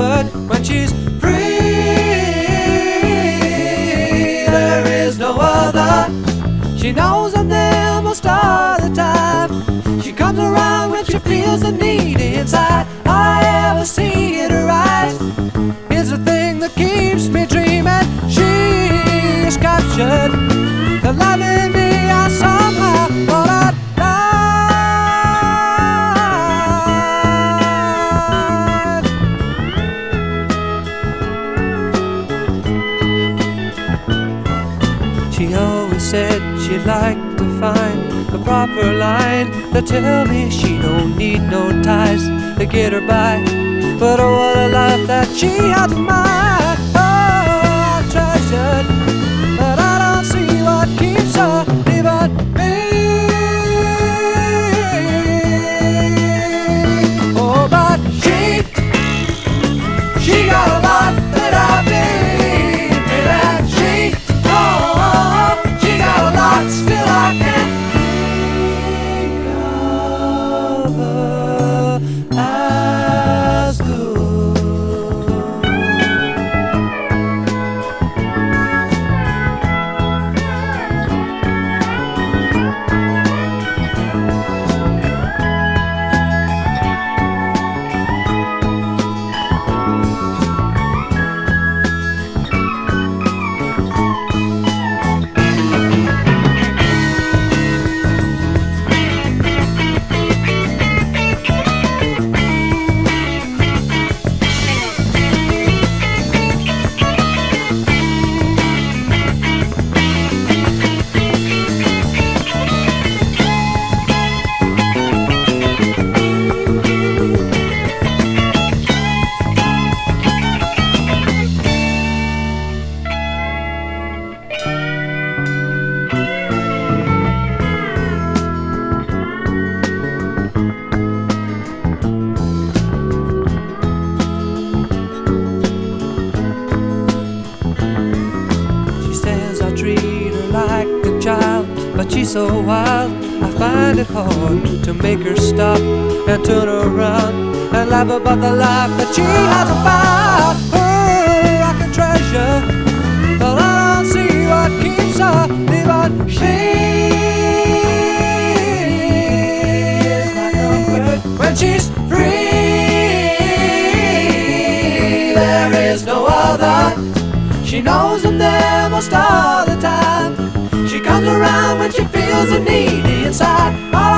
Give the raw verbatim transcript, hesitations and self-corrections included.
comfort when she's free. There is no other. She knows I'm there most of the time. She comes around when she feels the need inside. All I ever see in her eyes is the thing that keeps me dreaming. She's captured the love in me. I somehow thought I'd died. She always said she'd like to find the proper line to tell me she don't need no ties to get her by. But oh, what a life that she had in mind. Oh, I treasured, but I don't see what keeps her leaving me. Oh, but she, she got a lot that I've been feeling. She, oh, she got a lot, still I can't think of her as good. Treat her like a child, but she's so wild. I find it hard to make her stop and turn around and laugh about the life that she has about. Her I can treasure, but I don't see what keeps her leaving. She's like a bird when she's free. There is no other. She knows I'm there most of the time. She comes around when she feels the need inside.